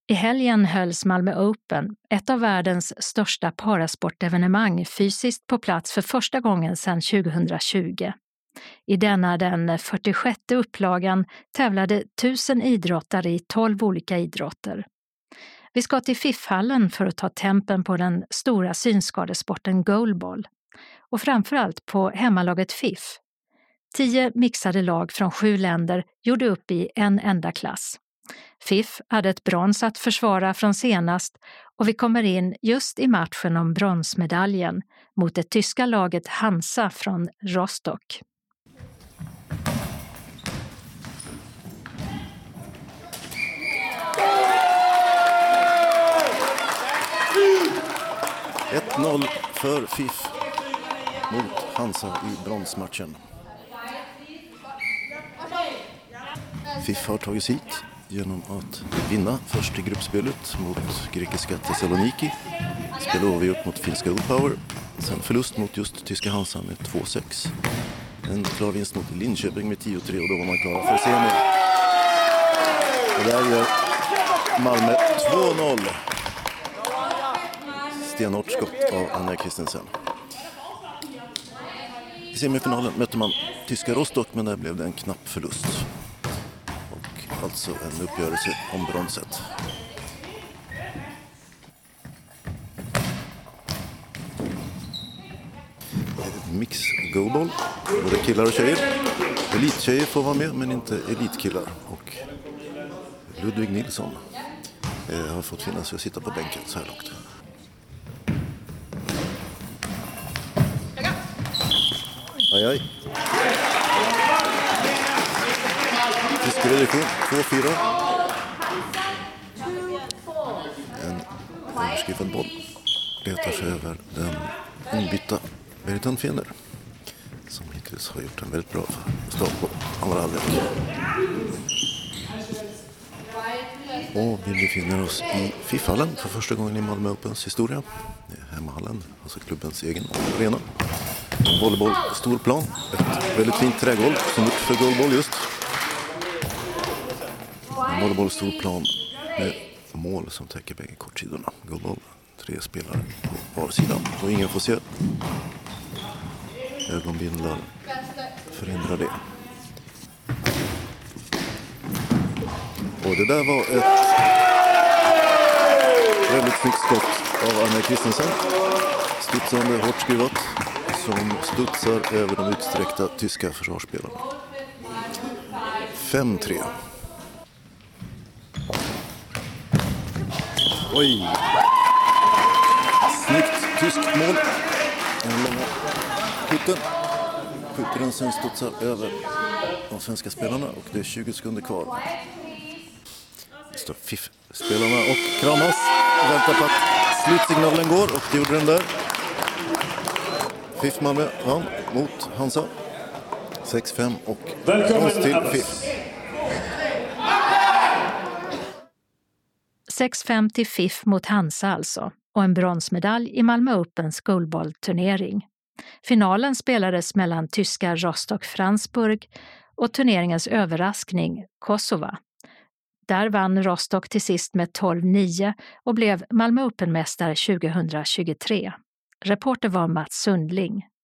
I helgen hölls Malmö Open, ett av världens största parasportevenemang, fysiskt på plats för första gången sedan 2020. I denna den 46:e upplagan tävlade 1000 idrottare i 12 olika idrotter. Vi ska till FIF-hallen för att ta tempen på den stora synskadesporten goalball och framförallt på hemmalaget FIF. 10 mixade lag från 7 länder gjorde upp i en enda klass. FIF hade ett brons att försvara från senast och vi kommer in just i matchen om bronsmedaljen mot det tyska laget Hansa från Rostock. ...1-0 för FIF mot Hansa i bronsmatchen. FIF har tagit sig hit genom att vinna först i gruppspelet mot grekiska Thessaloniki. Spelade oavgjort mot finska Upower. Sen förlust mot just tyska Hansa med 2-6. En klar vinst mot Linköping med 10-3 och då var man klara för semi. Och där gör Malmö 2-0. Stenhårt skott av Anna Christensen. I semifinalen mötte man tyska Rostock, men där blev det en knapp förlust. Och alltså en uppgörelse om bronset. Mix goalball, både killar och tjejer. Elittjejer får vara med, men inte elitkillar. Och Ludvig Nilsson har fått finnas och sitta på bänken så här långt. Aj. Tyska reduktion, 2-4. En underskriven boll letar sig över den inbytta Veritan Fener, som hittills har gjort en väldigt bra start på andra halvlek. Och vi befinner oss i FIF-hallen för första gången i Malmö Opens historia. Det är hemmahallen, alltså klubbens egen arena. Volleyboll, stor plan, ett väldigt fint trägolv som gjort för goalball just. Volleyboll, stor plan med mål som täcker bägge kortsidorna. Goalball, 3 spelare på var sida och ingen får se. Ögonbindlar förhindrar det. Och det där var ett väldigt snyggt skott av Anna Christensen. Studsande, hårt skruvat, som studsar över de utsträckta tyska försvarsspelarna. 5-3. Oj! Snyggt tyskt mål. Den långa putten. Skjuter den, sen studsar över de svenska spelarna och det är 20 sekunder kvar. Det står FIF-spelarna och kramas. Väntar på att slutsignalen går och det gjorde den där. FIF Malmö vann mot Hansa. 6-5 och brons till FIF. 6-5 till FIF mot Hansa alltså, och en bronsmedalj i Malmö Opens goalball-turnering. Finalen spelades mellan tyska Rostock Franzburg och turneringens överraskning Kosova. Där vann Rostock till sist med 12-9 och blev Malmö Open-mästare 2023. Reporter var Mats Sundling.